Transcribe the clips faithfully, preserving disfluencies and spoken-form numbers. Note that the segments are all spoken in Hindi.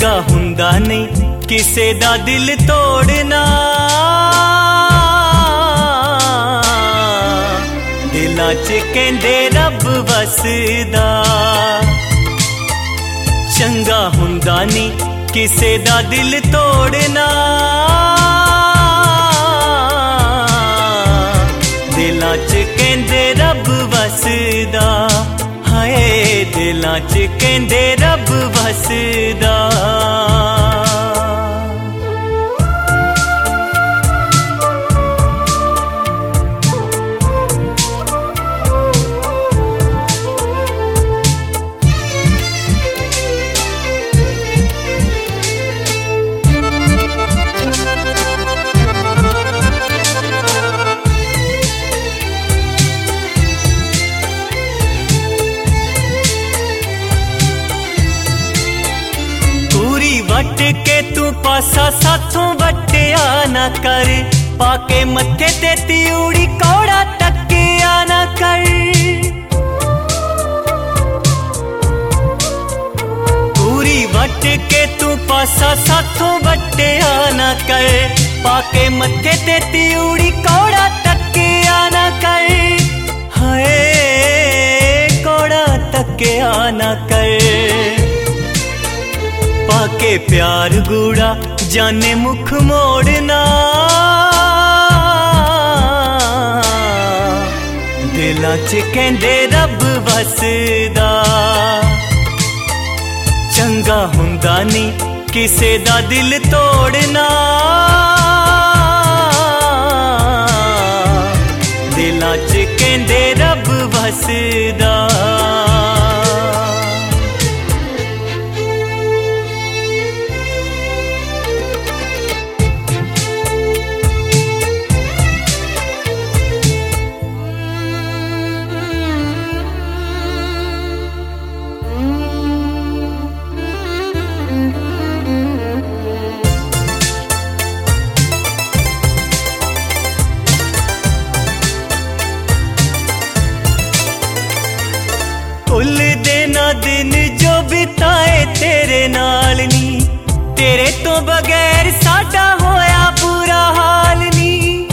चंगा हुंदा नहीं किसे दा दिल तोड़ना, दिलां च कहंदे रब वसदा। चंगा हुंदा नहीं किसे दा दिल तोड़ना, दिलां च कहंदे रब वसदा। हाय दिलां च कहंदे रब वसदा। वट के तू पासा साथों वटिया ना कर, पाके मथे ते तिउड़ी कौड़ा टकिया ना कर। पूरी वट के तू पासा साथों वटिया ना कर, पाके मथे ते तिउड़ी कौड़ा टकिया ना कर। हाय कौड़ा टकिया ना कर, पाके प्यार गूड़ा जाने मुख मोड़ना, दिलां च कहंदे रब वसदा। चंगा हुंदा नहीं किसे दा दिल तोड़ना, दिलां च कहंदे रब वसदा। भुल देना दिन जो बिताए तेरे नाल नी, तेरे तो बगैर साडा होया बुरा हाल नी।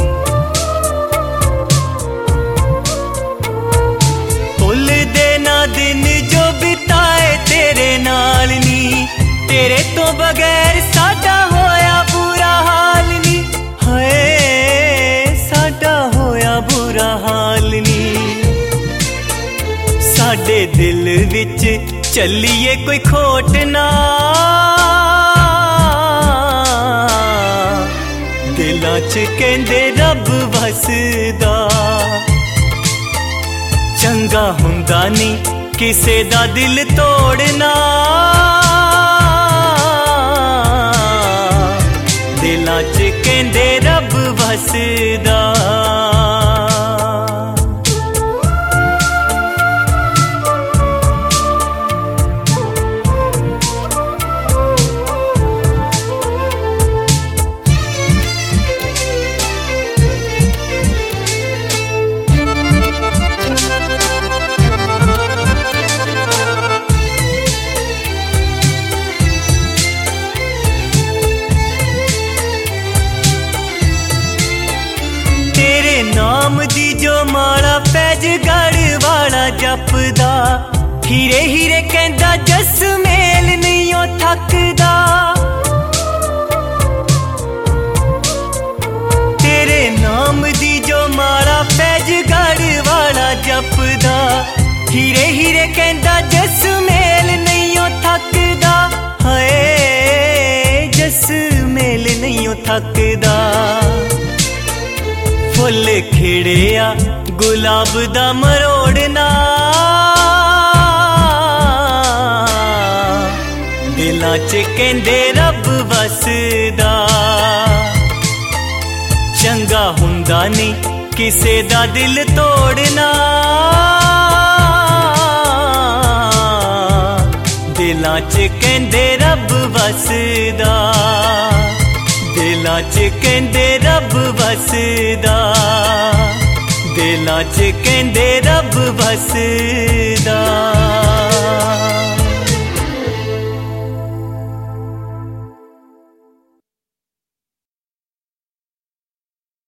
भुल देना दिन जो बिताए तेरे नाल नी, तेरे तो बगैर साडा होया बुरा हाल नी। हाय साडा होया बुरा हाल नी। साडे दिल विच चलिए कोई खोट ना, दिलां च कहंदे रब वसदा। चंगा हुंदा नहीं किसे दा दिल तोड़ना, दिलां च कहंदे रब वसदा। नाम दी जो माला पैजगढ़ वाला जपदा, हीरे हीरे कहंदा जस मेल नहीं ओ थकदा। तेरे नाम दी जो माला पैजगढ़ वाला जपदा, हीरे हीरे कहंदा जस मेल नहीं ओ थकदा। हाय जस मेल नहीं ओ थकदा। फुल खिड़िया गुलाब दा मरोड़ना, दिलां च कहंदे रब वसदा। चंगा हुंदा नहीं किसे दा दिल तोड़ना, दिलां च कहंदे रब वसदा। दिलां च कहंदे रब वसदा, दिलां च कहंदे रब वसदा।